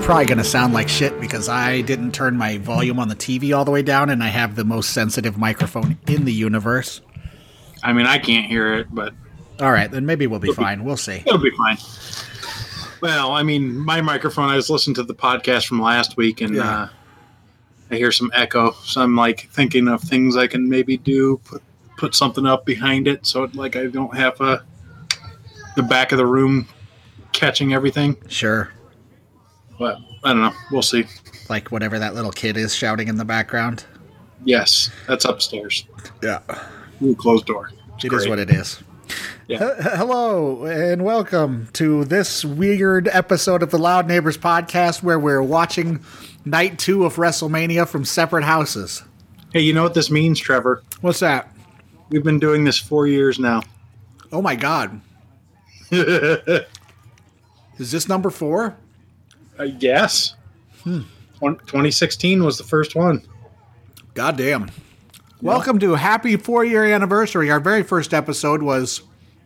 probably going to sound like shit because I didn't turn my volume on the TV all the way down and I have the most sensitive microphone in the universe. I mean, I can't hear it, but... All right, then maybe we'll be fine. We'll see. It'll be fine. Well, I mean, my microphone, I was listening to the podcast from last week, and I hear some echo, so I'm, like, thinking of things I can maybe do, put something up behind it, so, like, I don't have the back of the room catching everything. Sure. But, I don't know. We'll see. Like whatever that little kid is shouting in the background? Yes, that's upstairs. Yeah. Ooh, closed door. It is what it is. Yeah. Hello, and welcome to this weird episode of the Loud Neighbors podcast where we're watching Night 2 of WrestleMania from separate houses. Hey, you know what this means, Trevor? What's that? We've been doing this 4 years now. Oh my god. Is this number 4? I guess. 2016 was the first one. Goddamn. Welcome to a happy 4-year anniversary. Our very first episode was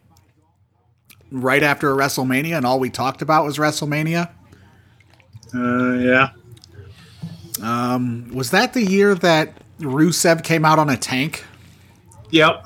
right after WrestleMania, and all we talked about was WrestleMania. Yeah. Was that the year that Rusev came out on a tank? Yep.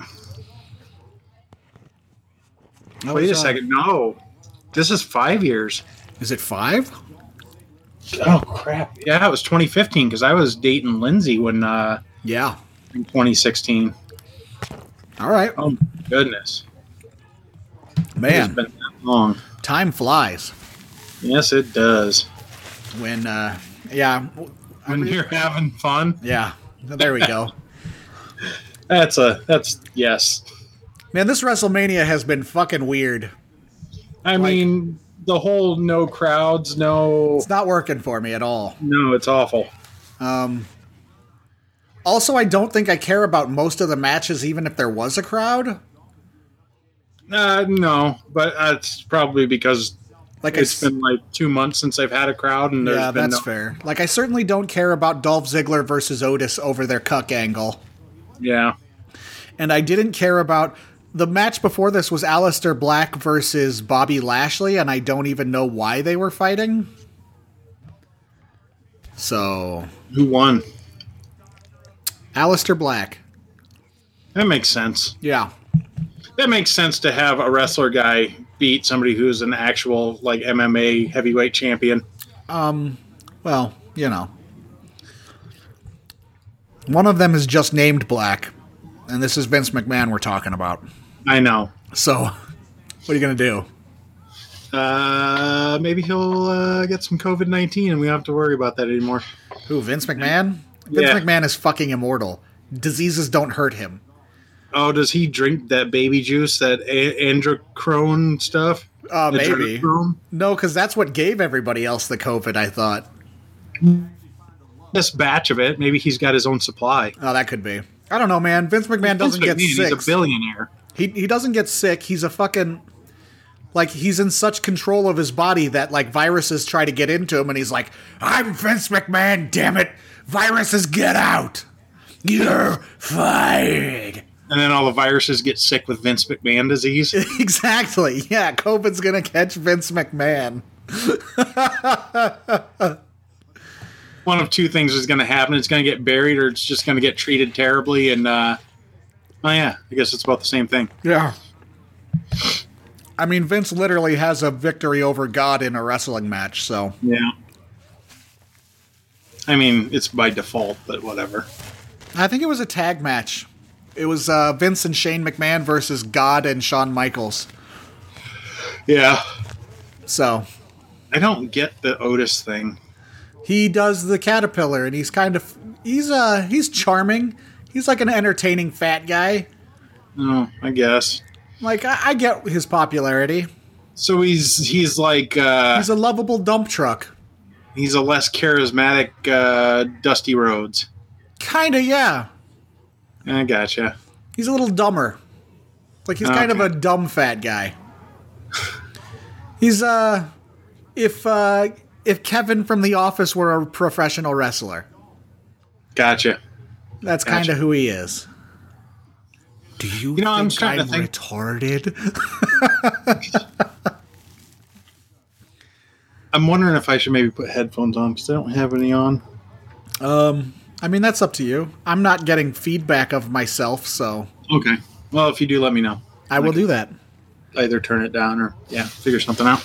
Wait a second. No. This is 5 years. Is it 5? Oh, crap. Yeah, it was 2015 because I was dating Lindsay when... Yeah. In 2016. All right. Oh, my goodness. Man. It's been that long. Time flies. Yes, it does. When, When you're having fun. Yeah. There we go. That's yes. Man, this WrestleMania has been fucking weird. I mean, the whole no crowds, no... It's not working for me at all. No, it's awful. Also, I don't think I care about most of the matches, even if there was a crowd. No, but it's probably because it's been like 2 months since I've had a crowd, and there's been fair. Like, I certainly don't care about Dolph Ziggler versus Otis over their cuck angle. Yeah. And I didn't care about... The match before this was Aleister Black versus Bobby Lashley, and I don't even know why they were fighting. So... Who won? Aleister Black. That makes sense. Yeah. That makes sense to have a wrestler guy beat somebody who's an actual, like, MMA heavyweight champion. Well, you know. One of them is just named Black, and this is Vince McMahon we're talking about. I know. So, what are you going to do? Maybe he'll get some COVID-19 and we don't have to worry about that anymore. Who, Vince McMahon? Vince McMahon is fucking immortal. Diseases don't hurt him. Oh, does he drink that baby juice, that androchrome stuff? Maybe. No, because that's what gave everybody else the COVID, I thought. This batch of it, maybe he's got his own supply. Oh, that could be. I don't know, man. Vince McMahon doesn't get sick. He's a billionaire. He doesn't get sick. He's a fucking... Like, he's in such control of his body that, like, viruses try to get into him, and he's like, I'm Vince McMahon, damn it! Viruses, get out! You're fired! And then all the viruses get sick with Vince McMahon disease? Exactly, yeah. COVID's gonna catch Vince McMahon. One of two things is gonna happen. It's gonna get buried, or it's just gonna get treated terribly, and, oh yeah, I guess it's about the same thing. Yeah. I mean, Vince literally has a victory over God in a wrestling match, so... Yeah. I mean, it's by default, but whatever. I think it was a tag match. It was Vince and Shane McMahon versus God and Shawn Michaels. Yeah. So. I don't get the Otis thing. He does the caterpillar, and he's kind of... He's charming. He's like an entertaining fat guy. Oh, I guess. Like, I get his popularity. So he's like... he's a lovable dump truck. He's a less charismatic Dusty Rhodes. Kinda, yeah. I gotcha. He's a little dumber. Like, he's kind of a dumb fat guy. He's, if Kevin from The Office were a professional wrestler. Gotcha. That's kind of who he is. Do you think I'm retarded? I'm wondering if I should maybe put headphones on because I don't have any on. I mean, that's up to you. I'm not getting feedback of myself, so Okay. Well, if you do, let me know. I will do that. Either turn it down or figure something out.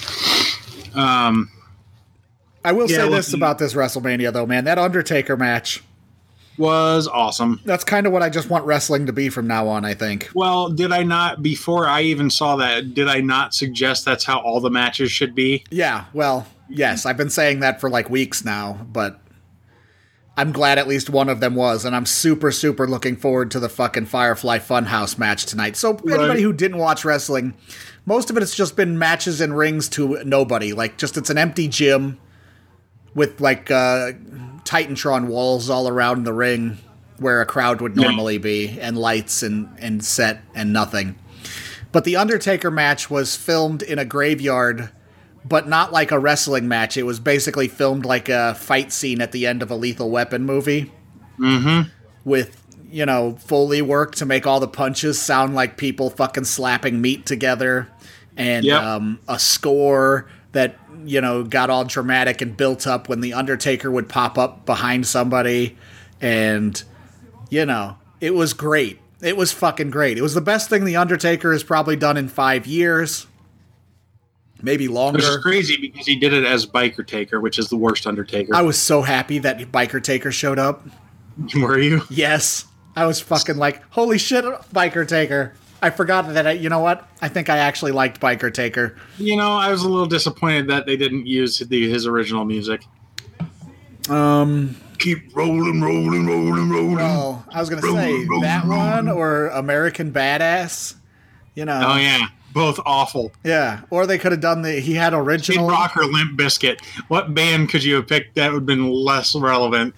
I will say this about this WrestleMania, though, man. That Undertaker match was awesome. That's kind of what I just want wrestling to be from now on, I think. Well, did I not, before I even saw that, did I not suggest that's how all the matches should be? Yeah, well, yes. I've been saying that for like weeks now, but I'm glad at least one of them was, and I'm super, super looking forward to the fucking Firefly Funhouse match tonight. So anybody who didn't watch wrestling, most of it's just been matches in rings to nobody. Like, just it's an empty gym with like Titantron walls all around the ring where a crowd would normally be, and lights and set and nothing. But the Undertaker match was filmed in a graveyard, but not like a wrestling match. It was basically filmed like a fight scene at the end of a Lethal Weapon movie. Mm-hmm. With, you know, Foley work to make all the punches sound like people fucking slapping meat together. And a score that, you know, got all dramatic and built up when the Undertaker would pop up behind somebody. And, you know, it was great. It was fucking great. It was the best thing the Undertaker has probably done in 5 years. Maybe longer. Which is crazy because he did it as Biker Taker, which is the worst Undertaker. I was so happy that Biker Taker showed up. Were you? Yes. I was fucking like, holy shit, Biker Taker. I forgot that, you know what? I think I actually liked Biker Taker. You know, I was a little disappointed that they didn't use his original music. Keep rolling. Well, I was going to say that one or American Badass. You know. Oh, yeah. Both awful. Yeah. Or they could have done he had original. Kid Rock or Limp Bizkit. What band could you have picked that would have been less relevant?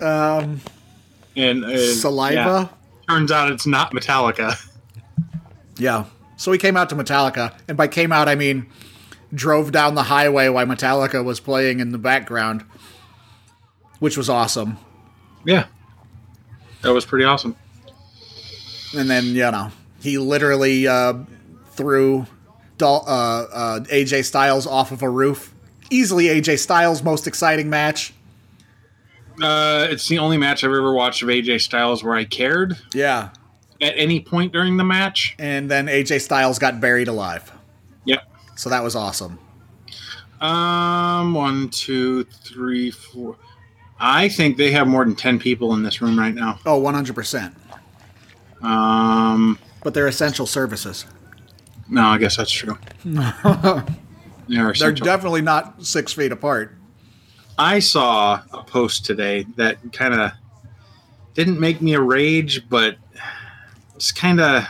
Saliva? Yeah. Turns out it's not Metallica. Yeah. So we came out to Metallica. And by came out, I mean drove down the highway while Metallica was playing in the background. Which was awesome. Yeah. That was pretty awesome. And then, you know, he literally threw AJ Styles off of a roof. Easily AJ Styles' most exciting match. It's the only match I've ever watched of AJ Styles where I cared. Yeah. At any point during the match. And then AJ Styles got buried alive. Yep. So that was awesome. 1, 2, 3, 4. I think they have more than 10 people in this room right now. Oh, 100%. But they're essential services. No, I guess that's true. They're definitely not 6 feet apart. I saw a post today that kind of didn't make me a rage, but it's kind of...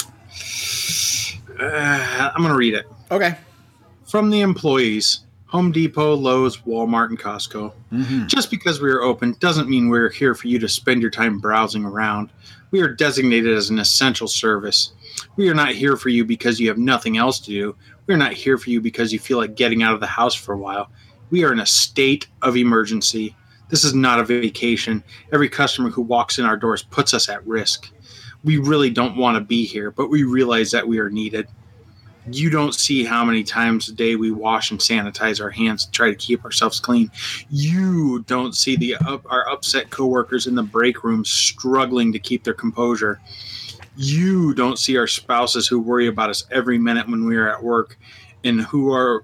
I'm going to read it. Okay. From the employees, Home Depot, Lowe's, Walmart, and Costco. Mm-hmm. Just because we are open doesn't mean we're here for you to spend your time browsing around. We are designated as an essential service. We are not here for you because you have nothing else to do. We are not here for you because you feel like getting out of the house for a while. We are in a state of emergency. This is not a vacation. Every customer who walks in our doors puts us at risk. We really don't want to be here, but we realize that we are needed. You don't see how many times a day we wash and sanitize our hands to try to keep ourselves clean. You don't see our upset coworkers in the break room struggling to keep their composure. You don't see our spouses who worry about us every minute when we are at work, and who are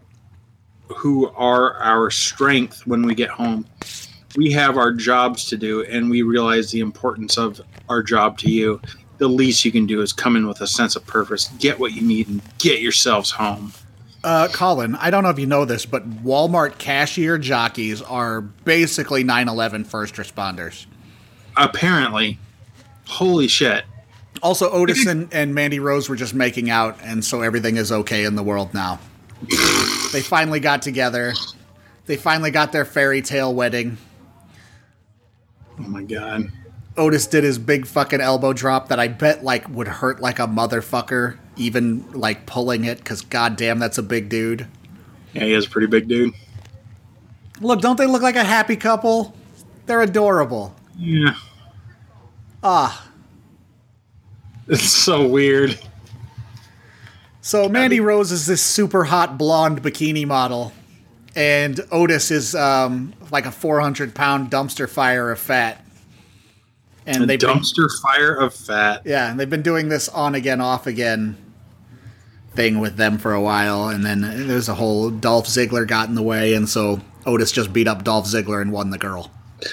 our strength when we get home. We have our jobs to do, and we realize the importance of our job to you. The least you can do is come in with a sense of purpose, get what you need, and get yourselves home. Colin, I don't know if you know this, but Walmart cashier jockeys are basically 9/11 first responders. Apparently. Holy shit. Also, Otis and Mandy Rose were just making out, and so everything is okay in the world now. They finally got together. They finally got their fairy tale wedding. Oh my god. Otis did his big fucking elbow drop that I bet like would hurt like a motherfucker, even like pulling it, because goddamn, that's a big dude. Yeah, he is a pretty big dude. Look, don't they look like a happy couple? They're adorable. Yeah. Ah. It's so weird. So Mandy Rose is this super hot blonde bikini model. and Otis is like a 400-pound dumpster fire of fat. And a dumpster fire of fat. Yeah, and they've been doing this on again, off again thing with them for a while, and then there's a whole Dolph Ziggler got in the way, and so Otis just beat up Dolph Ziggler and won the girl.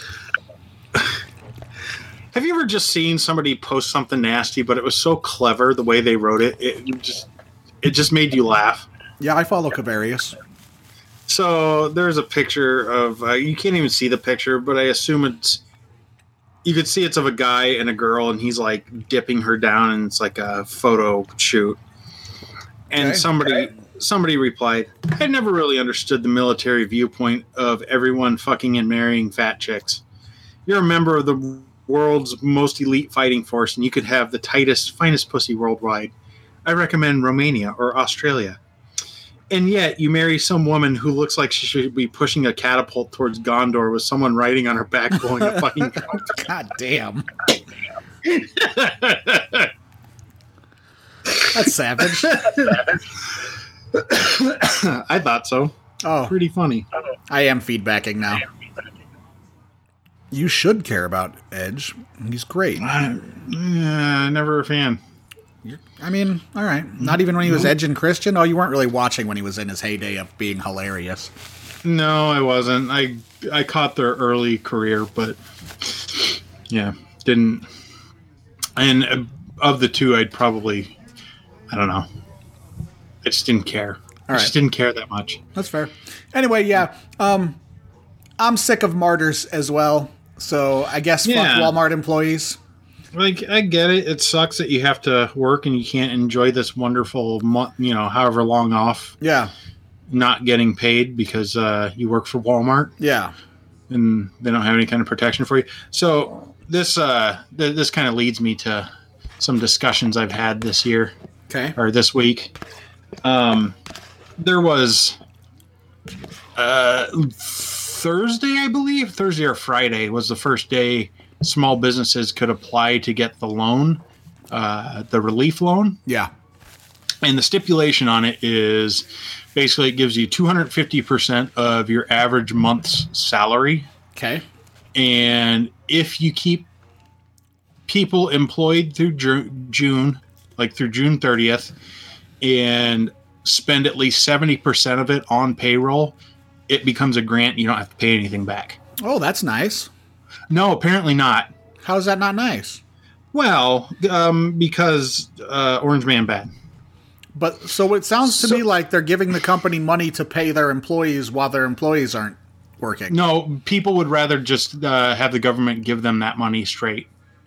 Have you ever just seen somebody post something nasty, but it was so clever the way they wrote it? It just made you laugh. Yeah, I follow Kavarius. So there's a picture of you can't even see the picture, but I assume you could see it's of a guy and a girl, and he's like dipping her down, and it's like a photo shoot. And somebody replied, I never really understood the military viewpoint of everyone fucking and marrying fat chicks. You're a member of the world's most elite fighting force, and you could have the tightest, finest pussy worldwide. I recommend Romania or Australia. And yet you marry some woman who looks like she should be pushing a catapult towards Gondor with someone riding on her back blowing a fucking God damn. That's savage. I thought so. Oh, pretty funny. I am feedbacking now. You should care about Edge. He's great. Never a fan. I mean, all right. Not even when he was Edge and Christian? Oh, you weren't really watching when he was in his heyday of being hilarious. No, I wasn't. I caught their early career, but yeah, didn't. And of the two, I'd probably, I don't know. I just didn't care. I just didn't care that much. That's fair. Anyway, yeah. I'm sick of martyrs as well. So I guess fuck Walmart employees. Like, I get it. It sucks that you have to work and you can't enjoy this wonderful month, however long off. Yeah. Not getting paid because you work for Walmart. Yeah. And they don't have any kind of protection for you. So this kind of leads me to some discussions I've had this year. Okay. Or this week. There was Thursday, I believe. Thursday or Friday was the first day small businesses could apply to get the loan, the relief loan. Yeah. And the stipulation on it is basically it gives you 250% of your average month's salary. Okay. And if you keep people employed through June, like through June 30th, and spend at least 70% of it on payroll, it becomes a grant. You don't have to pay anything back. Oh, that's nice. No, apparently not. How is that not nice? Well, because Orange Man bad. But so it sounds to me like they're giving the company money to pay their employees while their employees aren't working. No, people would rather just have the government give them that money straight,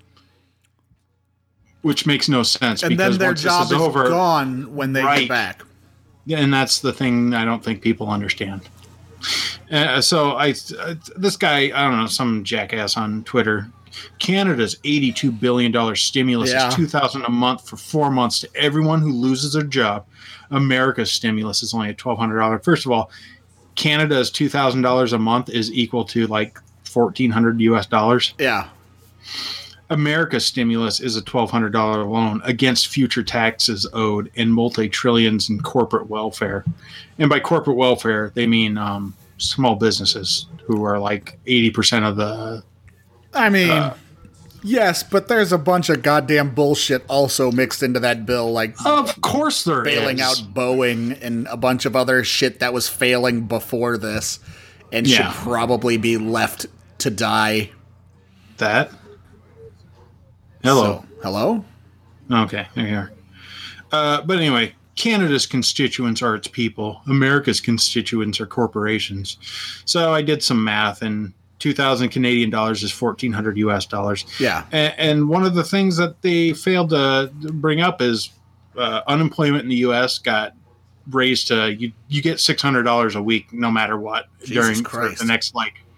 which makes no sense. And because then their once job this is over, gone when they get back. Yeah, and that's the thing I don't think people understand. So this guy, I don't know, some jackass on Twitter, Canada's $82 billion stimulus is $2,000 a month for 4 months to everyone who loses their job. America's stimulus is only at $1,200. First of all, Canada's $2,000 a month is equal to like $1,400 US. Yeah. America's stimulus is a $1,200 loan against future taxes owed and multi-trillions in corporate welfare. And by corporate welfare, they mean small businesses who are like 80% of the... I mean, yes, but there's a bunch of goddamn bullshit also mixed into that bill. Like, of course there bailing out Boeing and a bunch of other shit that was failing before this and should probably be left to die. That? Hello. So, hello? Okay, there you are. But anyway, Canada's constituents are its people. America's constituents are corporations. So I did some math, and 2,000 Canadian dollars is 1,400 US dollars. Yeah. And one of the things that they failed to bring up is unemployment in the US got raised to you get $600 a week no matter what during the next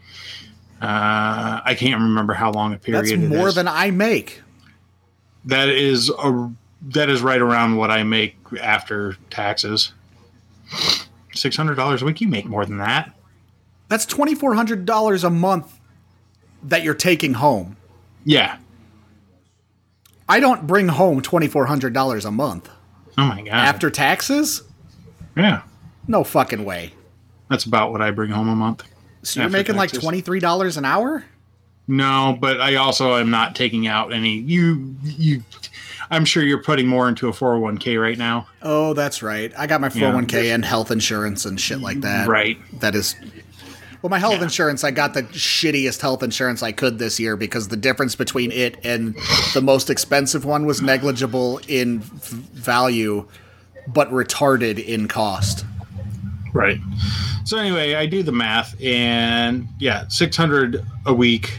I can't remember how long a period it is. That's more than I make. That is right around what I make after taxes. $600 a week. You make more than that. That's $2,400 a month that you're taking home. Yeah. I don't bring home $2,400 a month. Oh my God. After taxes? Yeah. No fucking way. That's about what I bring home a month. So you're making taxes. like $23 an hour? No, but I also am not taking out any. I'm sure you're putting more into a 401k right now. Oh, that's right. I got my 401k and health insurance and shit like that. Right. That is. Well, my health insurance, I got the shittiest health insurance I could this year because the difference between it and the most expensive one was negligible in value, but retarded in cost. Right. So anyway, I do the math, and yeah, $600 a week.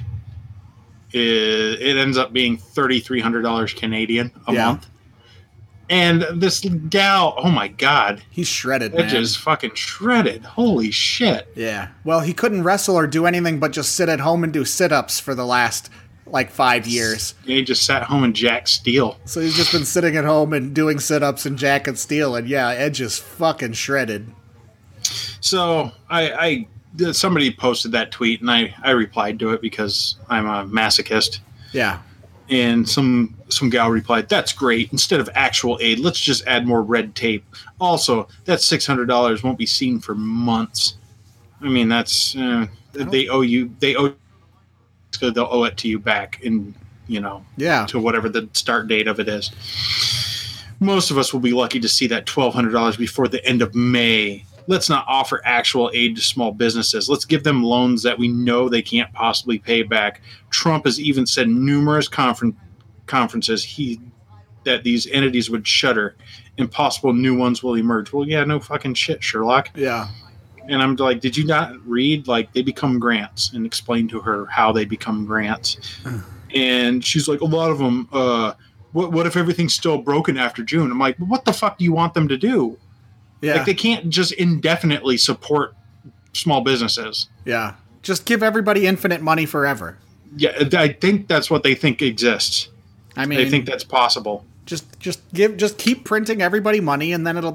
It ends up being $3,300 Canadian a month. And this gal, oh my God. He's shredded, man. It just fucking shredded. Holy shit. Yeah. Well, he couldn't wrestle or do anything but just sit at home and do sit-ups for the last, 5 years. He just sat home and jacked steel. So he's just been sitting at home and doing sit-ups and jacking steel, and yeah, Edge is fucking shredded. So, somebody posted that tweet, and I replied to it because I'm a masochist. Yeah. And some gal replied, "That's great. Instead of actual aid, let's just add more red tape. Also, that $600 won't be seen for months. I mean, that's they owe they'll owe it to you back in to whatever the start date of it is. Most of us will be lucky to see that $1,200 before the end of May. Let's not offer actual aid to small businesses. Let's give them loans that we know they can't possibly pay back. Trump has even said numerous conferences that these entities would shutter and possible new ones will emerge." Well, yeah, no fucking shit, Sherlock. Yeah. And I'm like, did you not read? They become grants, and explain to her how they become grants. And she's like, a lot of them, what if everything's still broken after June? I'm like, what the fuck do you want them to do? Yeah. They can't just indefinitely support small businesses. Yeah. Just give everybody infinite money forever. Yeah, I think that's what they think exists. I mean, they think that's possible. Just keep printing everybody money, and then it'll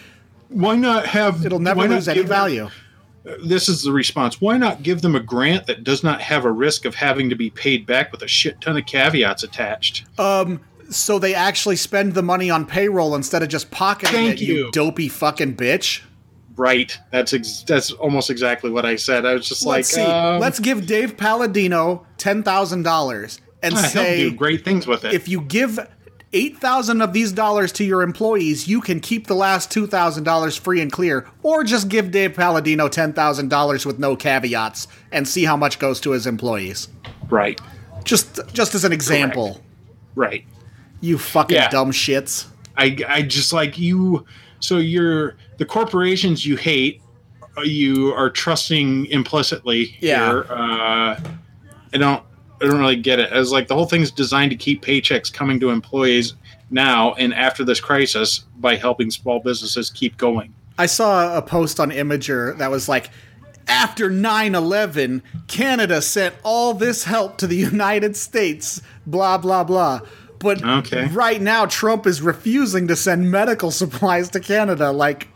never lose any value. This is the response. Why not give them a grant that does not have a risk of having to be paid back with a shit ton of caveats attached? So they actually spend the money on payroll instead of just pocketing it, you dopey fucking bitch. Right. That's almost exactly what I said. I was just let's give Dave Palladino $10,000 and say he'll do great things with it. If you give $8,000 of these dollars to your employees, you can keep the last $2,000 free and clear, or just give Dave Palladino $10,000 with no caveats and see how much goes to his employees. Right. Just as an example. Correct. Right. You fucking dumb shits. I just like you. So the corporations you hate, you are trusting implicitly. Yeah. Here. I don't really get it. As the whole thing's designed to keep paychecks coming to employees now and after this crisis by helping small businesses keep going. I saw a post on Imager that was like, after 9/11, Canada sent all this help to the United States, blah, blah, blah. But right now, Trump is refusing to send medical supplies to Canada.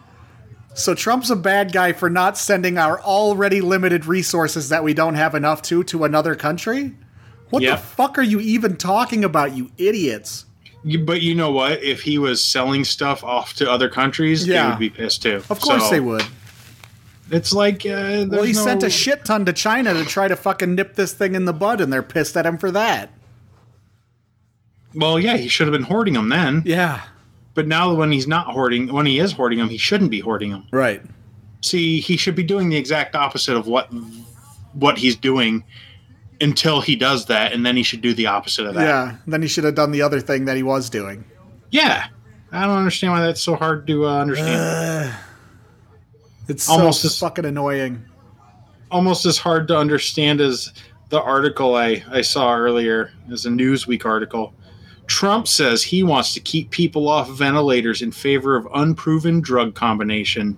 So Trump's a bad guy for not sending our already limited resources that we don't have enough to another country? What the fuck are you even talking about, you idiots? But you know what? If he was selling stuff off to other countries, they would be pissed too. Of course they would. It's like... he sent a shit ton to China to try to fucking nip this thing in the bud, and they're pissed at him for that. Well, yeah, he should have been hoarding them then. Yeah. But now when he is hoarding them, he shouldn't be hoarding them. Right. See, he should be doing the exact opposite of what he's doing until he does that, and then he should do the opposite of that. Yeah, then he should have done the other thing that he was doing. Yeah. I don't understand why that's so hard to understand. It's almost fucking annoying. Almost as hard to understand as the article I saw earlier, as a Newsweek article. Trump says he wants to keep people off ventilators in favor of unproven drug combination.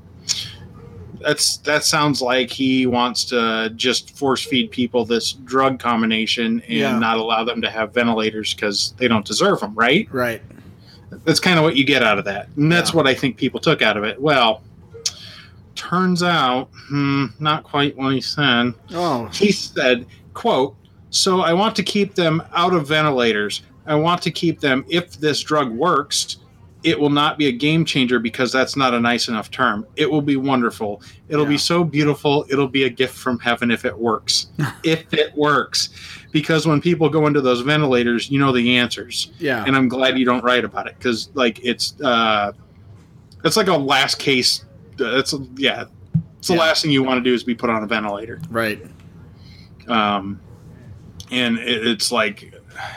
That sounds like he wants to just force feed people this drug combination and not allow them to have ventilators because they don't deserve them, right? Right. That's kind of what you get out of that. And that's what I think people took out of it. Well, turns out, not quite what he said. Oh. He said, quote, "So I want to keep them out of ventilators. I want to keep them, if this drug works, it will not be a game changer because that's not a nice enough term. It will be wonderful. It'll be so beautiful. It'll be a gift from heaven if it works. If it works. Because when people go into those ventilators, you know the answers. Yeah. And I'm glad you don't write about it because, like, it's like a last case. It's the last thing you want to do is be put on a ventilator. Right. And it's like...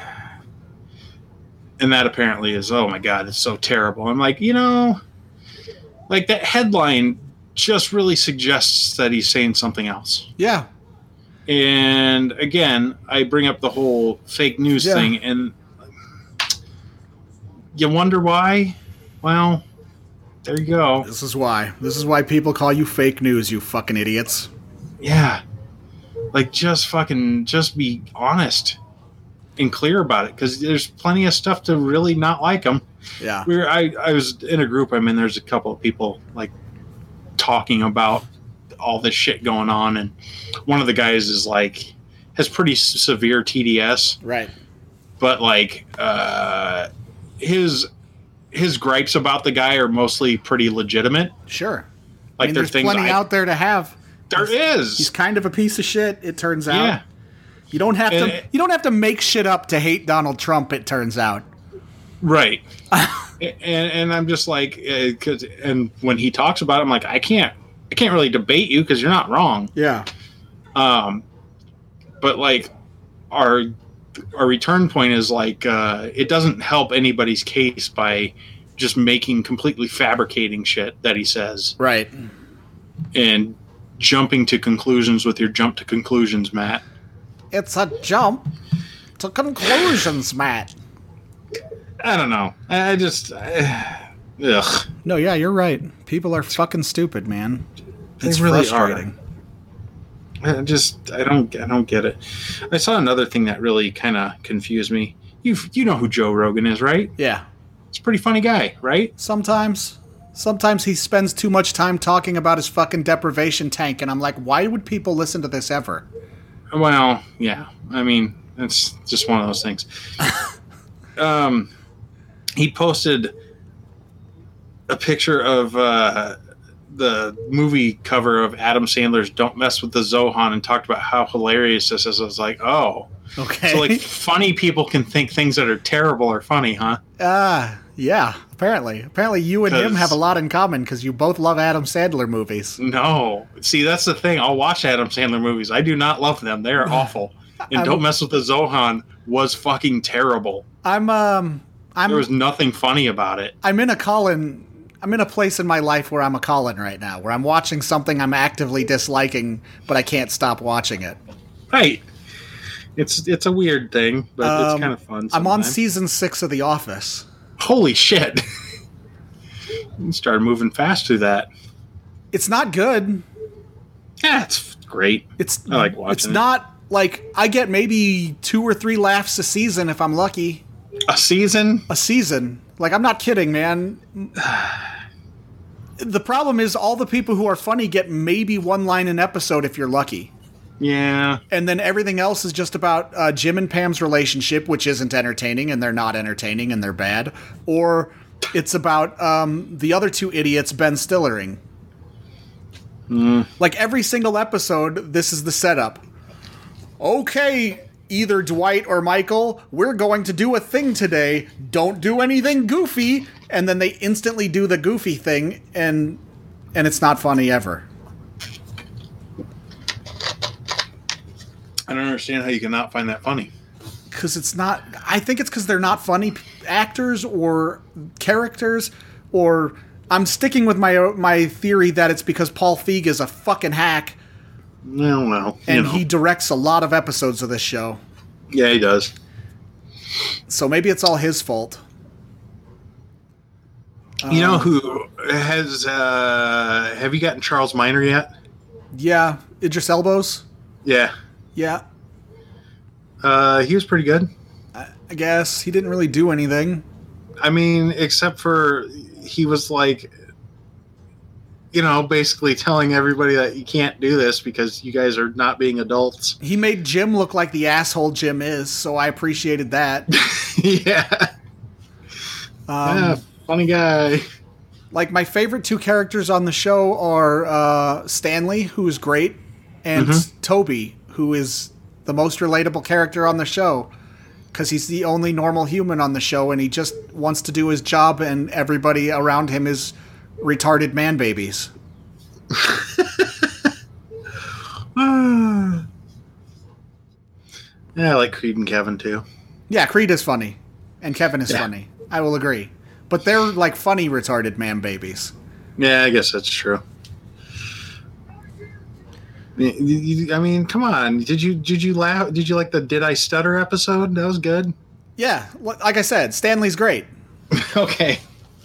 And that apparently is, oh my God, it's so terrible. I'm like, like that headline just really suggests that he's saying something else. Yeah. And again, I bring up the whole fake news thing, and you wonder why? Well, there you go. This is why. This is why people call you fake news, you fucking idiots. Yeah. Like, just be honest and clear about it, because there's plenty of stuff to really not like them. Yeah. I was in a group I'm in. There's a couple of people like talking about all this shit going on, and one of the guys is like has pretty severe TDS. Right. But like his gripes about the guy are mostly pretty legitimate. Sure. Like there's things plenty out there to have. He's kind of a piece of shit, it turns out. Yeah. You don't have to make shit up to hate Donald Trump, it turns out. Right. and I'm just like, and when he talks about it, I'm like, I can't really debate you because you're not wrong. Yeah. But like our return point is like, it doesn't help anybody's case by just completely fabricating shit that he says. Right. And jumping to conclusions with your jump to conclusions, Matt. It's a jump to conclusions, Matt. I don't know. I just... ugh. No, yeah, you're right. People are fucking stupid, man. It's really frustrating. Are. I don't get it. I saw another thing that really kind of confused me. You know who Joe Rogan is, right? Yeah. He's a pretty funny guy, right? Sometimes he spends too much time talking about his fucking deprivation tank, and I'm like, why would people listen to this ever? Well, yeah. I mean, it's just one of those things. He posted a picture of the movie cover of Adam Sandler's Don't Mess with the Zohan and talked about how hilarious this is. I was like, oh. Okay. So, like, funny people can think things that are terrible are funny, huh? Yeah, apparently. Apparently you and him have a lot in common because you both love Adam Sandler movies. No. See, that's the thing. I'll watch Adam Sandler movies. I do not love them. They're awful. And Don't Mess with the Zohan was fucking terrible. There was nothing funny about it. I'm in a place in my life where I'm a Colin right now, where I'm watching something I'm actively disliking, but I can't stop watching it. Right. It's a weird thing, but it's kind of fun sometimes. I'm on season 6 of The Office. Holy shit. You started moving fast through that. It's not good. Yeah, it's great. I like watching it. It's not like I get maybe 2 or 3 laughs a season if I'm lucky. A season? A season. Like, I'm not kidding, man. The problem is all the people who are funny get maybe one line an episode if you're lucky. Yeah. And then everything else is just about Jim and Pam's relationship, which isn't entertaining, and they're not entertaining, and they're bad. Or it's about the other 2 idiots Ben Stillering. Like, every single episode, this is the setup. Okay, either Dwight or Michael, we're going to do a thing today. Don't do anything goofy. And then they instantly do the goofy thing, and it's not funny ever. I don't understand how you can not find that funny. Because it's not... I think it's because they're not funny actors or characters, or... I'm sticking with my theory that it's because Paul Feig is a fucking hack. Well, and he directs a lot of episodes of this show. Yeah, he does. So maybe it's all his fault. You know who has... have you gotten Charles Minor yet? Yeah. Idris Elbows? Yeah. Yeah. He was pretty good. I guess. He didn't really do anything. I mean, except for he was like, basically telling everybody that you can't do this because you guys are not being adults. He made Jim look like the asshole Jim is, so I appreciated that. Yeah. Funny guy. Like, my favorite two characters on the show are Stanley, who is great, and Toby, who is the most relatable character on the show, because he's the only normal human on the show, and he just wants to do his job, and everybody around him is retarded man babies. Yeah, I like Creed and Kevin, too. Yeah, Creed is funny, and Kevin is funny. I will agree. But they're like funny retarded man babies. Yeah, I guess that's true. I mean, come on. Did you laugh? Did you like the Did I Stutter episode? That was good. Yeah, like I said, Stanley's great. Okay.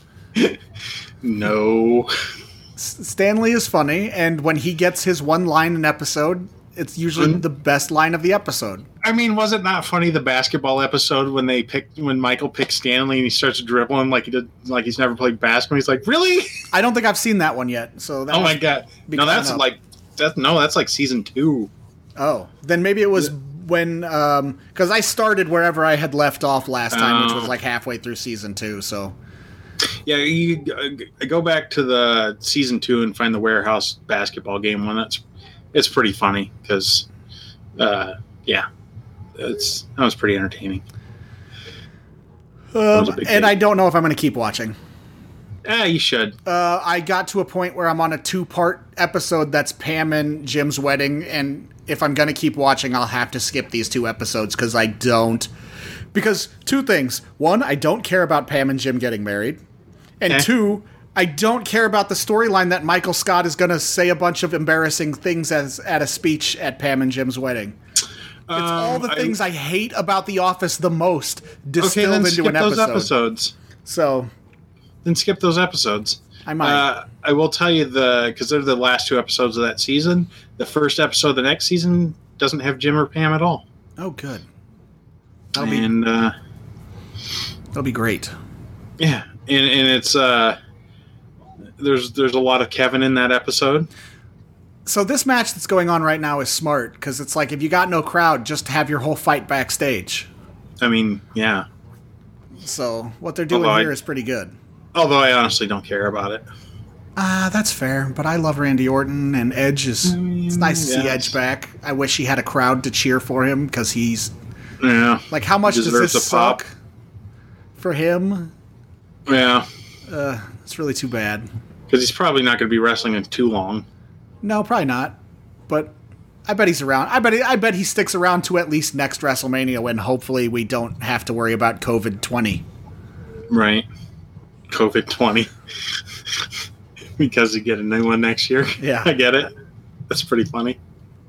No. Stanley is funny, and when he gets his one line an episode, it's usually the best line of the episode. I mean, was it not funny the basketball episode when Michael picks Stanley and he starts dribbling like he's never played basketball? He's like, really? I don't think I've seen that one yet. So that oh my god, no, that's like season 2. Oh, then maybe it was when because I started wherever I had left off last time, which was like halfway through season 2. So yeah, you go back to the season 2 and find the warehouse basketball game one. It's pretty funny because that was pretty entertaining. And I don't know if I'm going to keep watching. You should. I got to a point where I'm on a 2-part episode that's Pam and Jim's wedding, and if I'm going to keep watching, I'll have to skip these 2 episodes because I don't. Because 2 things. 1, I don't care about Pam and Jim getting married. And 2, I don't care about the storyline that Michael Scott is going to say a bunch of embarrassing things at a speech at Pam and Jim's wedding. It's all the things I hate about The Office the most distilled into an episode. Those episodes. So then skip those episodes. I might. I will tell you because they're the last 2 episodes of that season. The first episode of the next season doesn't have Jim or Pam at all. Oh, good. That'll be great. Yeah, and it's there's a lot of Kevin in that episode. So this match that's going on right now is smart because it's like if you got no crowd, just have your whole fight backstage. I mean, yeah. So what they're doing here is pretty good. Although I honestly don't care about it. That's fair, but I love Randy Orton, and Edge is... it's nice to see Edge back. I wish he had a crowd to cheer for him, because he's... Yeah. Like, how much does this suck for him? Yeah. It's really too bad. Because he's probably not going to be wrestling in too long. No, probably not. But I bet he's around. I bet he sticks around to at least next WrestleMania when hopefully we don't have to worry about COVID-20. Right. COVID-20. Because you get a new one next year. Yeah. I get it. That's pretty funny.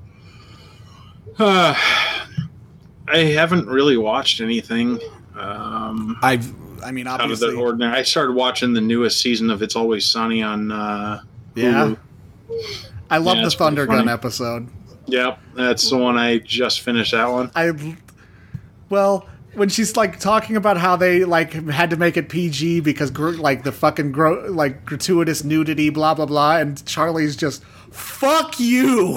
I haven't really watched anything. I mean, obviously. Out of the ordinary. I started watching the newest season of It's Always Sunny on Hulu. I love the Thunder Gun episode. Yep, that's the one I just finished. That one. Well, when she's like talking about how they like had to make it PG because like the fucking gratuitous nudity, blah blah blah, and Charlie's just fuck you.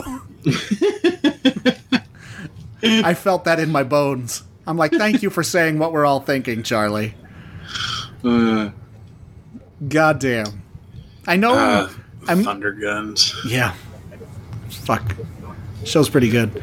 I felt that in my bones. I'm like, thank you for saying what we're all thinking, Charlie. Goddamn. I know. Thunder Guns. Yeah. Fuck. Show's pretty good.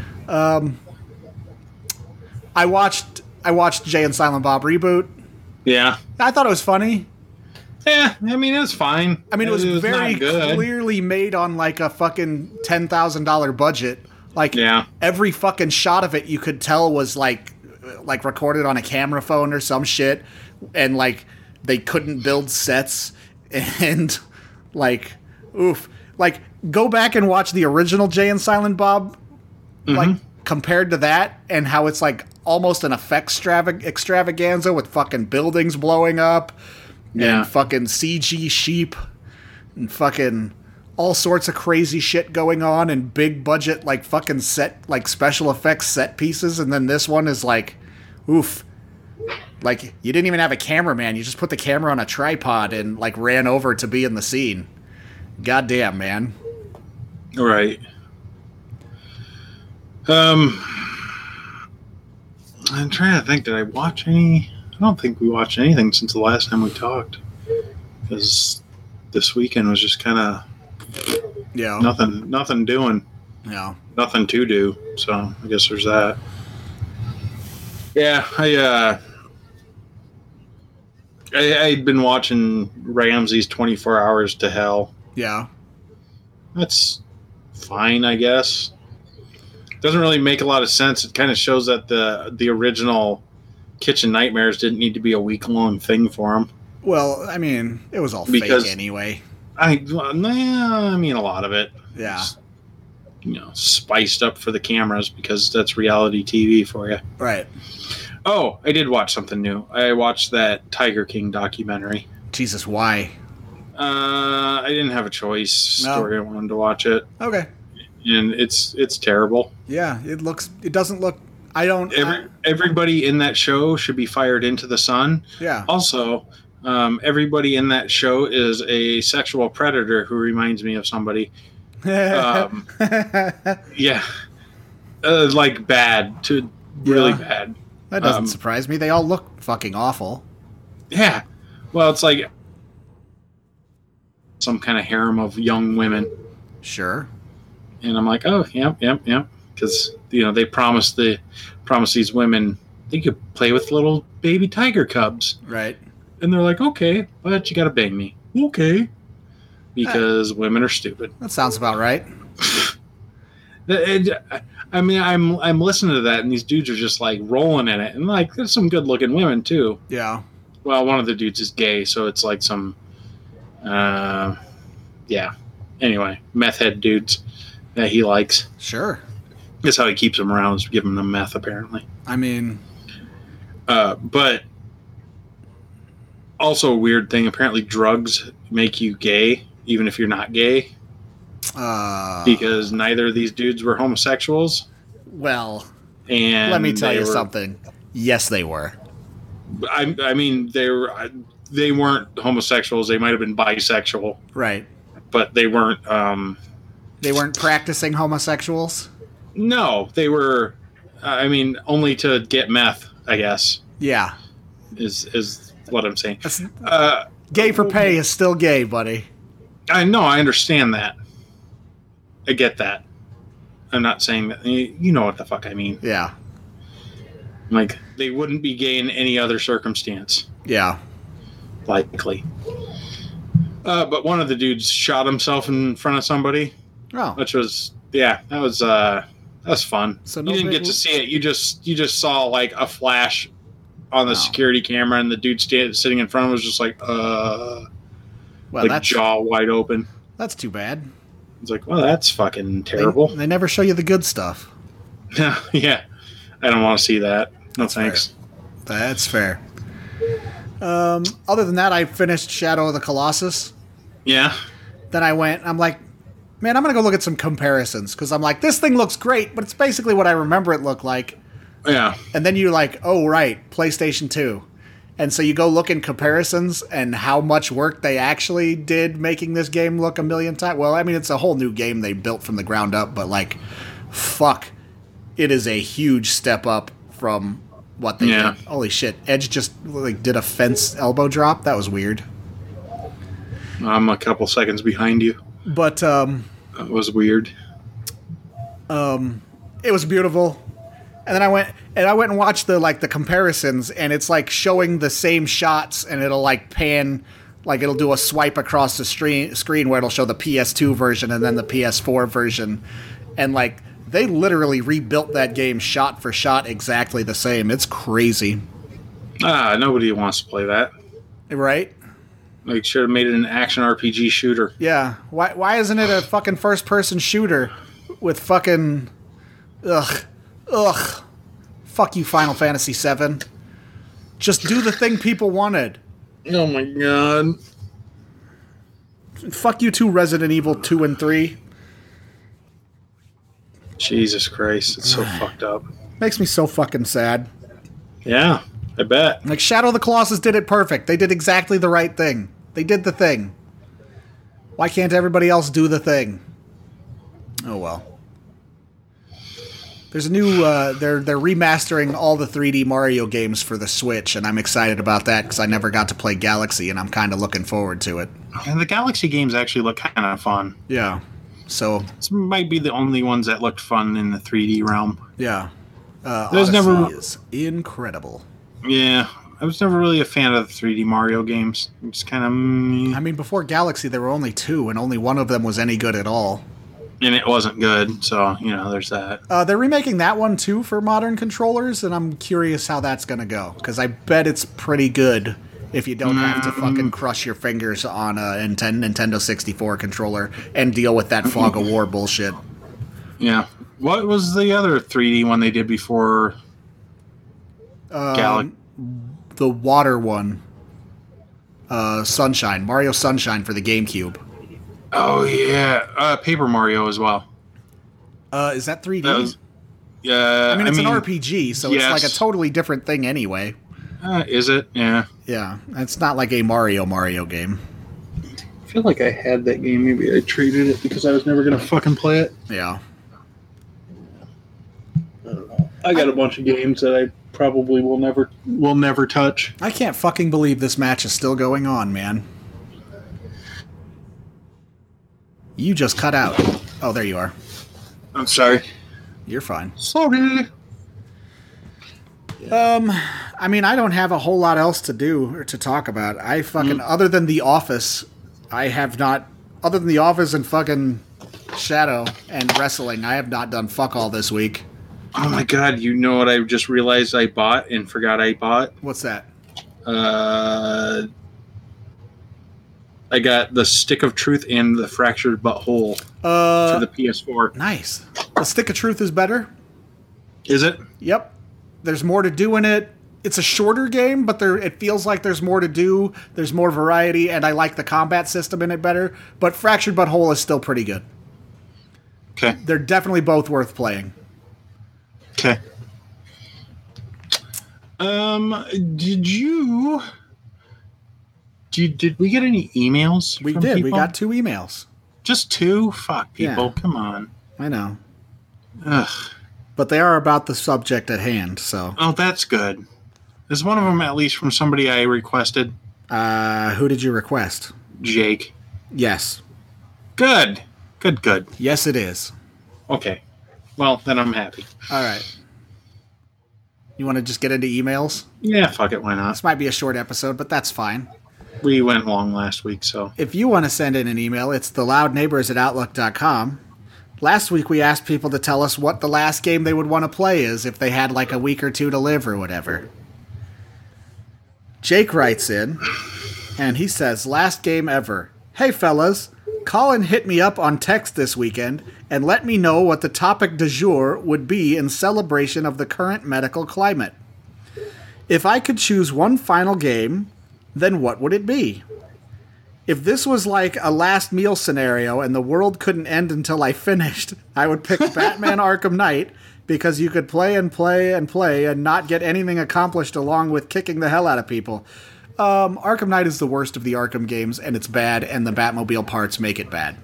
I watched Jay and Silent Bob Reboot. Yeah. I thought it was funny. Yeah, I mean, it was fine. I mean, it was very clearly made on like a fucking $10,000 budget. Like, every fucking shot of it you could tell was like recorded on a camera phone or some shit. And like, they couldn't build sets. And like, oof. Like, go back and watch the original Jay and Silent Bob, like, compared to that, and how it's, like, almost an effects extravaganza with fucking buildings blowing up, and fucking CG sheep, and fucking all sorts of crazy shit going on, and big budget, like, fucking special effects set pieces, and then this one is, like, oof. Like, you didn't even have a cameraman, you just put the camera on a tripod and, like, ran over to be in the scene. Goddamn, man. Right. I'm trying to think, did I watch any? I don't think we watched anything since the last time we talked. because this weekend was just kind of nothing doing. Yeah. Nothing to do. So I guess there's that. Yeah, I'd been watching Ramsey's 24 Hours to Hell. Yeah. That's fine, I guess. Doesn't really make a lot of sense. It kind of shows that the original Kitchen Nightmares didn't need to be a week-long thing for him. Well, I mean, it was all Because fake anyway. I mean, a lot of it. Yeah. It's, spiced up for the cameras because that's reality TV for you. Right. Oh, I did watch something new. I watched that Tiger King documentary. Jesus, why? I didn't have a choice. Story, I wanted to watch it. Okay. And it's terrible. Yeah, it doesn't look. I don't. Everybody in that show should be fired into the sun. Yeah. Also, everybody in that show is a sexual predator who reminds me of somebody. Yeah. Like bad to really bad. That doesn't surprise me. They all look fucking awful. Yeah. Well, it's like some kind of harem of young women. Sure. And I'm like, oh, yep. Because, they promise these women they could play with little baby tiger cubs. Right. And they're like, okay, but you got to bang me. Okay. Because women are stupid. That sounds about right. I mean, I'm listening to that, and these dudes are just like rolling in it, and like there's some good looking women too. Yeah. Well, one of the dudes is gay, so it's like some, yeah. Anyway, meth head dudes that he likes. Sure. That's how he keeps them around, is giving them meth, apparently. I mean, but also a weird thing. Apparently, drugs make you gay, even if you're not gay. Because neither of these dudes were homosexuals. Well, and let me tell you something. Yes, they were. I mean, they weren't homosexuals. They might have been bisexual, right? But they weren't. They weren't practicing homosexuals. No, they were. I mean, only to get meth, I guess. Yeah, is what I'm saying. Gay for pay is still gay, buddy. I know. I understand that. I get that. I'm not saying that. You know what the fuck I mean. Yeah. Like, they wouldn't be gay in any other circumstance. Yeah. Likely. But one of the dudes shot himself in front of somebody. Oh. Which was, that was fun. So you didn't get to see it. You just saw, like, a flash on the security camera, and the dude sitting in front of him was just like, well, like, jaw wide open. That's too bad. It's like, well, that's fucking terrible. They never show you the good stuff. Yeah. I don't want to see that. No, that's thanks. Fair. That's fair. Other than that, I finished Shadow of the Colossus. Yeah. Then I'm like, man, I'm going to go look at some comparisons. Because I'm like, this thing looks great, but it's basically what I remember it looked like. Yeah. And then you're like, oh, right, PlayStation 2. And so you go look in comparisons and how much work they actually did making this game look a million times. Well, I mean, it's a whole new game they built from the ground up, but like, fuck, it is a huge step up from what they did. Holy shit. Edge just like did a fence elbow drop. That was weird. I'm a couple seconds behind you. But, that was weird. It was beautiful. And then I went and watched the comparisons, and it's like showing the same shots, and it'll like pan, like it'll do a swipe across the screen where it'll show the PS2 version and then the PS4 version, and like they literally rebuilt that game shot for shot exactly the same. It's crazy. Nobody wants to play that, right? Like, should have made it an action RPG shooter. Yeah. Why isn't it a fucking first person shooter with fucking Ugh. Fuck you, Final Fantasy VII. Just do the thing people wanted. Oh my god. Fuck you too, Resident Evil 2 and 3. Jesus Christ, it's so fucked up. Makes me so fucking sad. Yeah, I bet. Like, Shadow of the Colossus did it perfect. They did exactly the right thing. They did the thing. Why can't everybody else do the thing? Oh well. There's a new they're remastering all the 3D Mario games for the Switch, and I'm excited about that because I never got to play Galaxy, and I'm kind of looking forward to it. And the Galaxy games actually look kind of fun. Yeah. So this might be the only ones that looked fun in the 3D realm. Yeah. Never is incredible. Yeah, I was never really a fan of the 3D Mario games. It's kind of. I mean, before Galaxy, there were only 2, and only one of them was any good at all. And it wasn't good, so, there's that. They're remaking that one, too, for modern controllers, and I'm curious how that's going to go. Because I bet it's pretty good if you don't have to fucking crush your fingers on a Nintendo 64 controller and deal with that Fog of War bullshit. Yeah. What was the other 3D one they did before Galaxy? The water one. Sunshine. Mario Sunshine for the GameCube. Oh, yeah. Paper Mario as well. Is that 3D? Yeah. I mean, it's an RPG, so yes. It's like a totally different thing anyway. Is it? Yeah. Yeah. It's not like a Mario game. I feel like I had that game. Maybe I traded it because I was never going to fucking play it. Yeah. I don't know. I got a bunch of games that I probably will never touch. I can't fucking believe this match is still going on, man. You just cut out. Oh, there you are. I'm sorry. You're fine. Sorry. I mean, I don't have a whole lot else to do or to talk about. I fucking, other than The Office, I have not, other than The Office and fucking Shadow and wrestling, I have not done fuck all this week. Oh my god, you know what I just realized I bought and forgot I bought? What's that? I got the Stick of Truth and the Fractured But Whole for the PS4. Nice. The Stick of Truth is better? Is it? Yep. There's more to do in it. It's a shorter game, but it feels like there's more to do. There's more variety, and I like the combat system in it better. But Fractured But Whole is still pretty good. Okay. They're definitely both worth playing. Okay. Did we get any emails? We did. People? We got 2 emails. Just 2? Fuck, people. Yeah. Come on. I know. Ugh. But they are about the subject at hand, so. Oh, that's good. Is one of them at least from somebody I requested? Who did you request? Jake. Yes. Good. Good. Yes, it is. Okay. Well, then I'm happy. All right. You want to just get into emails? Yeah, fuck it. Why not? This might be a short episode, but that's fine. We went long last week, so. If you want to send in an email, it's theloudneighbors@outlook.com. Last week we asked people to tell us what the last game they would want to play is if they had like a week or 2 to live or whatever. Jake writes in, and he says, last game ever. Hey fellas, Colin hit me up on text this weekend and let me know what the topic du jour would be in celebration of the current medical climate. If I could choose one final game, then what would it be? If this was like a last meal scenario and the world couldn't end until I finished, I would pick Batman Arkham Knight because you could play and play and play and not get anything accomplished along with kicking the hell out of people. Arkham Knight is the worst of the Arkham games, and it's bad, and the Batmobile parts make it bad.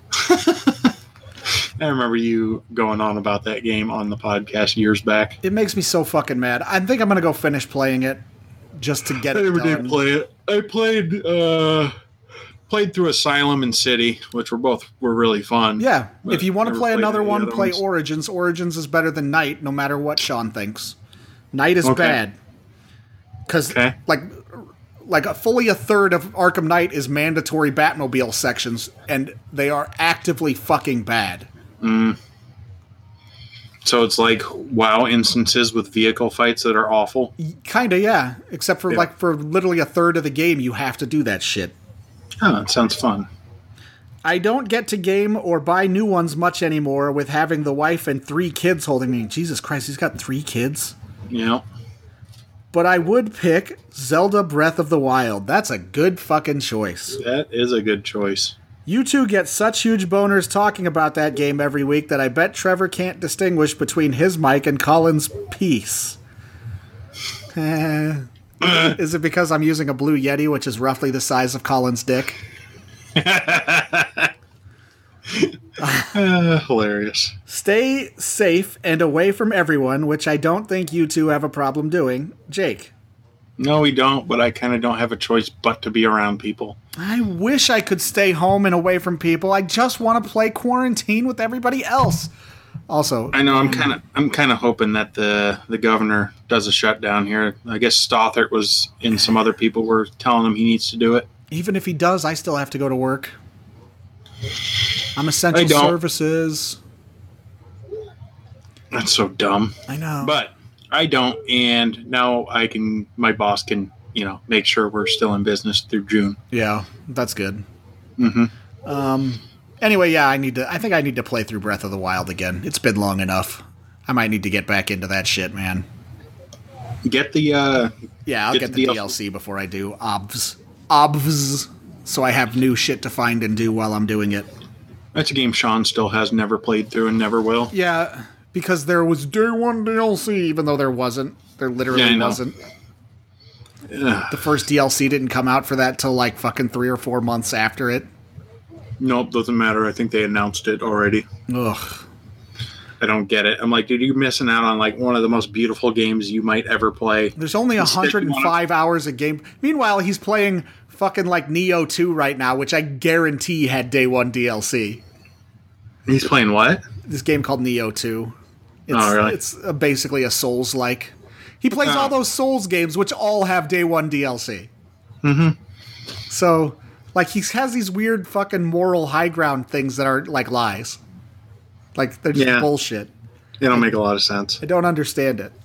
I remember you going on about that game on the podcast years back. It makes me so fucking mad. I think I'm going to go finish playing it just to get it done. I never did play it. I played through Asylum and City, which were really fun. Yeah. If you want to play another one, play Origins. Origins is better than Knight, no matter what Sean thinks. Knight is bad. Because, like fully a third of Arkham Knight is mandatory Batmobile sections, and they are actively fucking bad. So it's like WoW instances with vehicle fights that are awful? Kinda, yeah. Except for for literally a third of the game, you have to do that shit. Oh, it sounds fun. I don't get to game or buy new ones much anymore with having the wife and 3 kids holding me. Jesus Christ, he's got 3 kids? Yeah. But I would pick Zelda Breath of the Wild. That's a good fucking choice. That is a good choice. You two get such huge boners talking about that game every week that I bet Trevor can't distinguish between his mic and Colin's piece. Is it because I'm using a Blue Yeti, which is roughly the size of Colin's dick? Hilarious. Stay safe and away from everyone, which I don't think you two have a problem doing. Jake. No, we don't, but I kind of don't have a choice but to be around people. I wish I could stay home and away from people. I just want to play Quarantine with everybody else. Also, I know I'm kind of hoping that the governor does a shutdown here. I guess Stothert was and some other people were telling him he needs to do it. Even if he does, I still have to go to work. I'm essential services. That's so dumb. I know. But I don't, and now my boss can, make sure we're still in business through June. Yeah, that's good. Mm-hmm. Anyway, yeah, I think I need to play through Breath of the Wild again. It's been long enough. I might need to get back into that shit, man. Get the I'll get the DLC before I do obvs, so I have new shit to find and do while I'm doing it. That's a game Sean still has never played through and never will. Yeah, because there was day one DLC, even though there wasn't. There literally wasn't. Ugh. The first DLC didn't come out for that till like fucking 3 or 4 months after it. Nope, doesn't matter. I think they announced it already. Ugh. I don't get it. I'm like, dude, you're missing out on like one of the most beautiful games you might ever play. There's only 105 hours of game. Meanwhile, he's playing fucking like Neo 2 right now, which I guarantee had day one DLC. He's playing what? This game called Neo 2. Really? It's basically a Souls-like. He plays all those Souls games, which all have day one DLC. Mm-hmm. So, like, he has these weird fucking moral high ground things that are like lies. Like, they're just bullshit. They don't make a lot of sense. I don't understand it.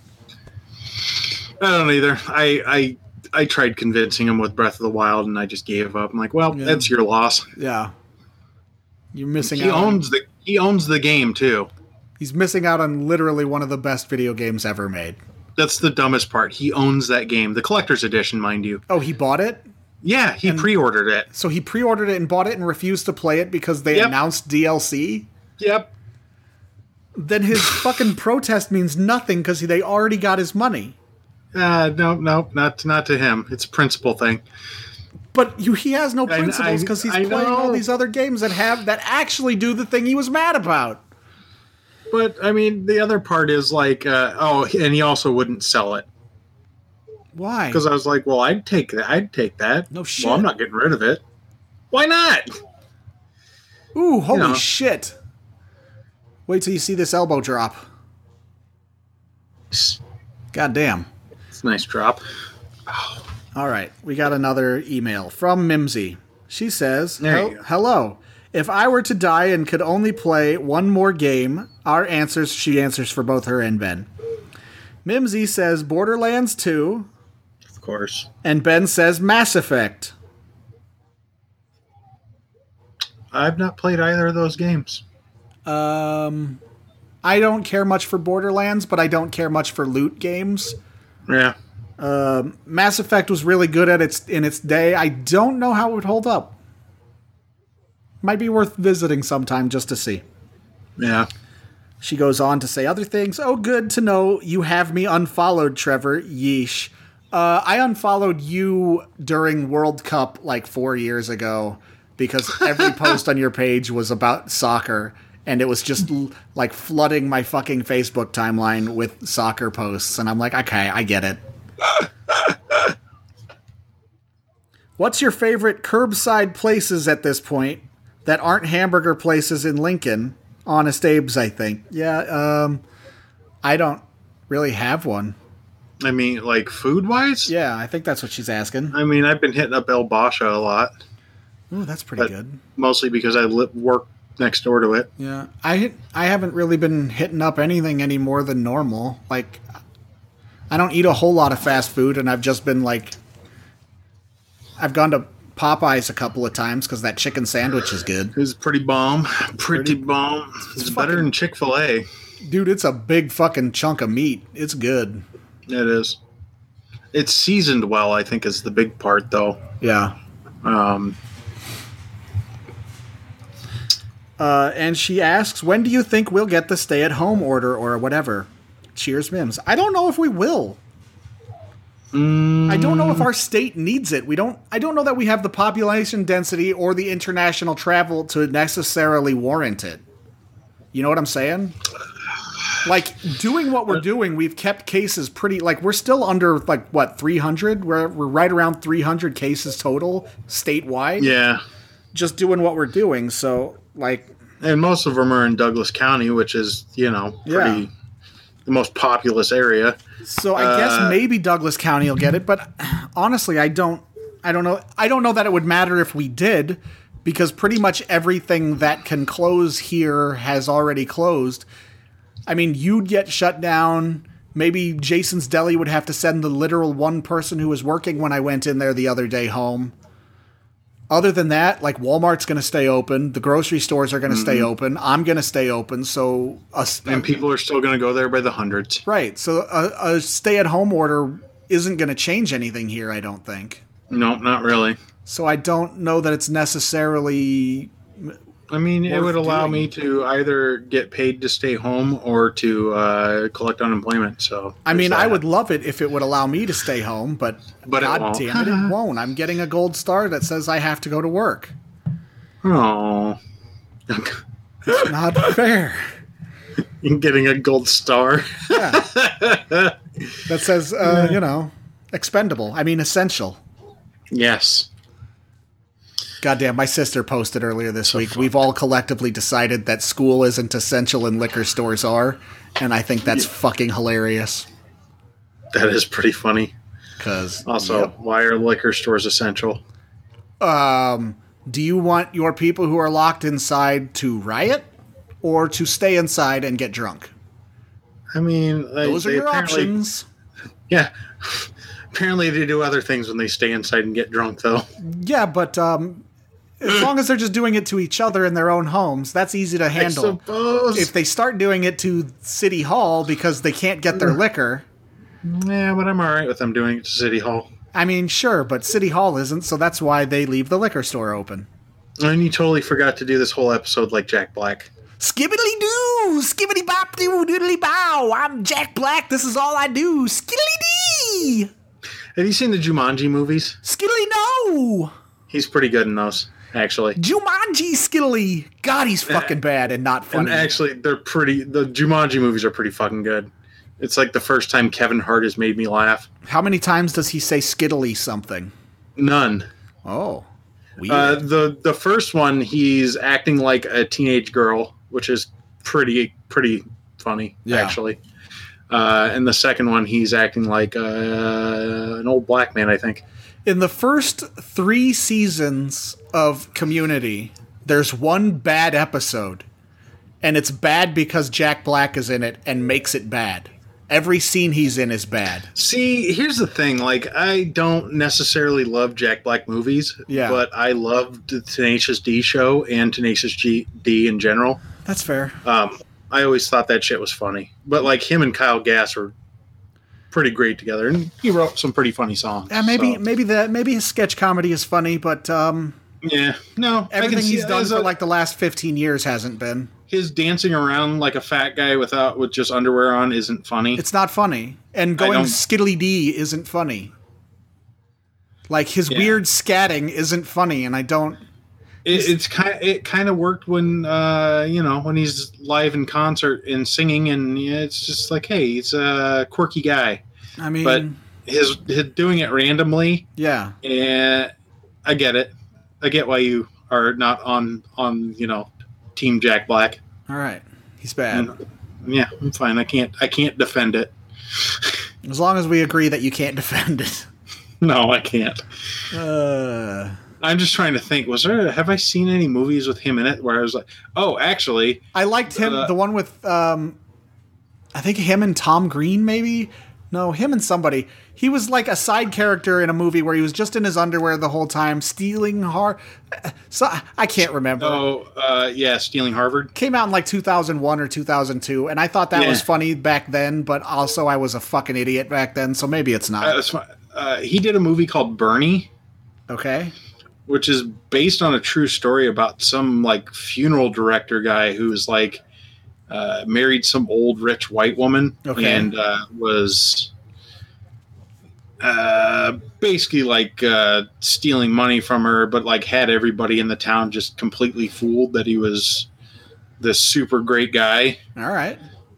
I don't either. I tried convincing him with Breath of the Wild, and I just gave up. I'm like, well, that's your loss. Yeah. You're missing out. He owns the game, too. He's missing out on literally one of the best video games ever made. That's the dumbest part. He owns that game. The collector's edition, mind you. Oh, he bought it? Yeah, he pre-ordered it. So he pre-ordered it and bought it and refused to play it because they announced DLC? Yep. Then his fucking protest means nothing because they already got his money. No, not to him. It's a principle thing. But he has no principles because he's playing all these other games that actually do the thing he was mad about. But, I mean, the other part is like, and he also wouldn't sell it. Why? Because I was like, well, I'd take that. No shit. Well, I'm not getting rid of it. Why not? Ooh, holy shit. Wait till you see this elbow drop. God damn. It's a nice drop. All right, we got another email from Mimsy. She says, hello. If I were to die and could only play one more game, she answers for both her and Ben. Mimsy says Borderlands 2. Of course. And Ben says Mass Effect. I've not played either of those games. I don't care much for Borderlands, but I don't care much for loot games. Yeah. Mass Effect was really good in its day. I don't know how it would hold up. Might be worth visiting sometime just to see. Yeah. She goes on to say other things. Oh, good to know you have me unfollowed, Trevor. Yeesh. I unfollowed you during World Cup like 4 years ago because every post on your page was about soccer, and it was just like flooding my fucking Facebook timeline with soccer posts. And I'm like, okay, I get it. What's your favorite curbside places at this point that aren't hamburger places in Lincoln? Honest Abe's, I think. Yeah, I don't really have one. I mean, like food-wise? Yeah, I think that's what she's asking. I mean, I've been hitting up El Basha a lot. Ooh, that's pretty good. Mostly because I work next door to it. Yeah, I haven't really been hitting up anything any more than normal. Like, I don't eat a whole lot of fast food, and I've just been like, I've gone to Popeyes a couple of times because that chicken sandwich is good. It's pretty bomb. Pretty bomb. It's better than Chick-fil-A. Dude, it's a big fucking chunk of meat. It's good. It is. It's seasoned well, I think, is the big part, though. Yeah. And she asks, when do you think we'll get the stay-at-home order or whatever? Cheers, Mims. I don't know if we will. I don't know if our state needs it. I don't know that we have the population density or the international travel to necessarily warrant it. You know what I'm saying? Like, doing what we're doing, we've kept cases pretty... Like, we're still under, like, what, 300? We're right around 300 cases total statewide. Yeah. Just doing what we're doing, so, like... And most of them are in Douglas County, which is, pretty... the most populous area. So I guess maybe Douglas County will get it, but honestly, I don't know. I don't know that it would matter if we did, because pretty much everything that can close here has already closed. I mean, you'd get shut down. Maybe Jason's Deli would have to send the literal one person who was working when I went in there the other day home. Other than that, like, Walmart's going to stay open. The grocery stores are going to stay open. I'm going to stay open. So, and people are still going to go there by the hundreds. Right. So a stay-at-home order isn't going to change anything here, I don't think. No, not really. So I don't know that it's necessarily... I mean, it would allow me to either get paid to stay home or to collect unemployment. So I mean, I would love it if it would allow me to stay home, but God damn it, it won't. I'm getting a gold star that says I have to go to work. Oh, it's not fair. You're getting a gold star. Yeah. That says, expendable. I mean, essential. Yes. Goddamn, my sister posted earlier this week. We've all collectively decided that school isn't essential and liquor stores are, and I think that's fucking hilarious. That is pretty funny. Why are liquor stores essential? Do you want your people who are locked inside to riot or to stay inside and get drunk? I mean, those are your options. Yeah. Apparently they do other things when they stay inside and get drunk, though. Yeah, but as long as they're just doing it to each other in their own homes, that's easy to handle. I suppose. If they start doing it to City Hall because they can't get their liquor... Yeah, but I'm all right with them doing it to City Hall. I mean, sure, but City Hall isn't, so that's why they leave the liquor store open. And you totally forgot to do this whole episode like Jack Black. Skibbity-doo! Skibbity-bop-doo-doodly-bow! I'm Jack Black, this is all I do! Skiddly-dee! Have you seen the Jumanji movies? Skiddly, no! He's pretty good in those, actually. Jumanji Skiddly! God, he's fucking bad and not funny. And actually, the Jumanji movies are pretty fucking good. It's like the first time Kevin Hart has made me laugh. How many times does he say skiddly something? None. Oh. Weird. The first one, he's acting like a teenage girl, which is pretty funny, actually. And the second one, he's acting like an old black man, I think. In the first 3 seasons of Community, there's one bad episode. And it's bad because Jack Black is in it and makes it bad. Every scene he's in is bad. See, here's the thing. Like, I don't necessarily love Jack Black movies, but I loved the Tenacious D show and Tenacious D in general. That's fair. I always thought that shit was funny. But, like, him and Kyle Gass were pretty great together, and he wrote some pretty funny songs. Yeah, maybe his sketch comedy is funny, but yeah, no, everything he's done for like the last 15 years hasn't been. His dancing around like a fat guy with just underwear on isn't funny. It's not funny, and going skiddly dee isn't funny. Like his weird scatting isn't funny, and I don't. It kind of worked when when he's live in concert and singing, and it's just like, hey, he's a quirky guy. I mean, but his doing it randomly, and I get it. I get why you are not on Team Jack Black. All right, he's bad. Yeah, I'm fine. I can't defend it. As long as we agree that you can't defend it. No, I can't. I'm just trying to think. Have I seen any movies with him in it where I was like, oh, actually, I liked him. The one with, I think him and Tom Green, maybe. No, him and somebody. He was like a side character in a movie where he was just in his underwear the whole time, stealing So I can't remember. Oh, Stealing Harvard. Came out in like 2001 or 2002, and I thought that was funny back then, but also I was a fucking idiot back then, so maybe it's not. He did a movie called Bernie. Okay. Which is based on a true story about some like funeral director guy who's like married some old rich white woman and was basically like stealing money from her, but like had everybody in the town just completely fooled that he was this super great guy. All right.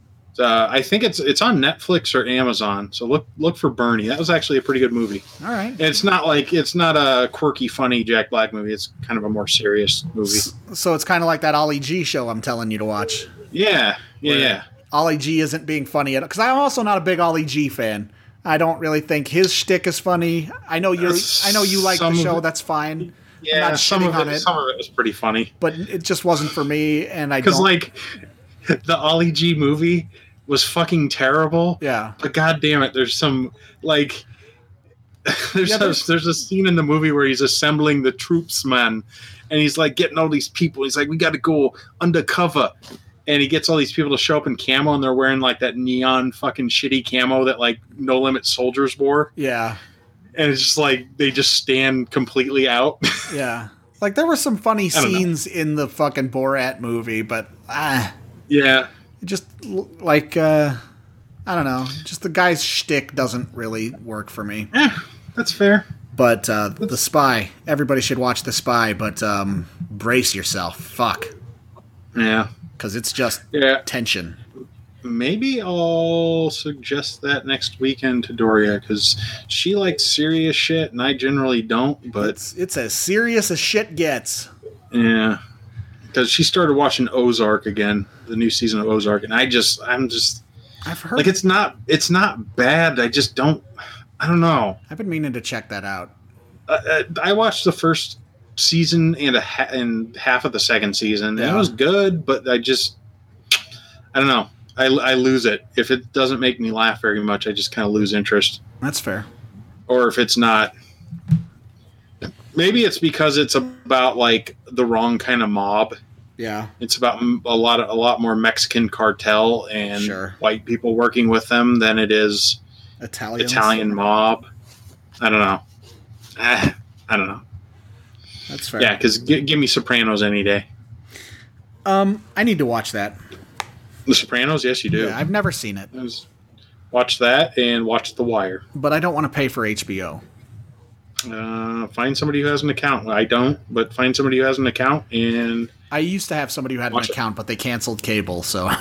I think it's on Netflix or Amazon. So look for Bernie. That was actually a pretty good movie. All right. It's not a quirky, funny Jack Black movie. It's kind of a more serious movie. So it's kind of like that Ollie G show I'm telling you to watch. Yeah. Ollie G isn't being funny at all. Because I'm also not a big Ollie G fan. I don't really think his shtick is funny. I know you like the show. That's fine. Yeah, I'm not some of shitting on it was pretty funny. But it just wasn't for me, and because like the Ollie G movie was fucking terrible. Yeah. But god damn it, there's some like there's a scene in the movie where he's assembling the troops, man, and he's like getting all these people. He's like, we got to go undercover. And he gets all these people to show up in camo, and they're wearing like that neon fucking shitty camo that like No Limit soldiers wore. Yeah. And it's just like they just stand completely out. Yeah. Like there were some funny scenes in the fucking Borat movie, but yeah. Just like I don't know. Just the guy's shtick doesn't really work for me. Yeah, that's fair. But The Spy. Everybody should watch The Spy, but brace yourself. Fuck. Yeah. Because it's just tension. Maybe I'll suggest that next weekend to Doria, because she likes serious shit, and I generally don't. But it's as serious as shit gets. Yeah, because she started watching Ozark again, the new season of Ozark, and I've heard like it's not bad. I don't know. I've been meaning to check that out. I watched the first season and half of the second season. Yeah. And it was good, but I don't know. I lose it. If it doesn't make me laugh very much, I just kind of lose interest. That's fair. Or if it's not, maybe it's because it's about like the wrong kind of mob. Yeah. It's about a lot more Mexican cartel and white people working with them than it is Italian mob. I don't know. I don't know. That's fair. Yeah, because give me Sopranos any day. I need to watch that. The Sopranos? Yes, you do. Yeah, I've never seen it. Watch that and watch The Wire. But I don't want to pay for HBO. Find somebody who has an account. I don't, but find somebody who has an account and... I used to have somebody who had an account, but they canceled cable, so...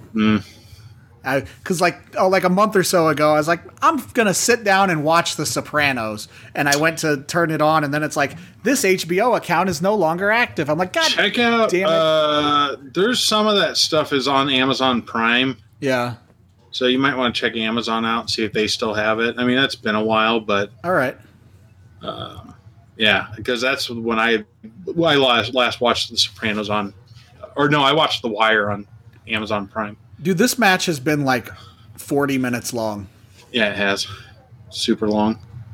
Because like a month or so ago, I was like, I'm going to sit down and watch The Sopranos. And I went to turn it on, and then it's like, this HBO account is no longer active. I'm like, God check out, damn it. There's some of that stuff is on Amazon Prime. Yeah. So you might want to check Amazon out and see if they still have it. I mean, that's been a while, but... All right. Yeah, because that's when I last watched The Sopranos on... Or no, I watched The Wire on Amazon Prime. Dude, this match has been like 40 minutes long. Yeah, it has. Super long.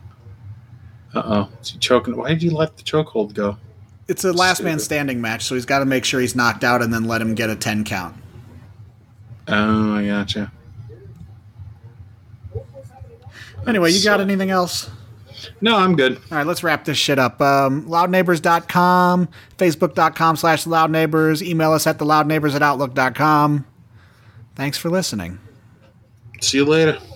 Uh-oh. Is he choking? Why did you let the chokehold go? It's a last man standing match, so he's got to make sure he's knocked out and then let him get a 10 count. Oh, I gotcha. Anyway, you got anything else? No, I'm good. All right, let's wrap this shit up. Loudneighbors.com, Facebook.com/loudneighbors, email us at theloudneighbors@outlook.com. Thanks for listening. See you later.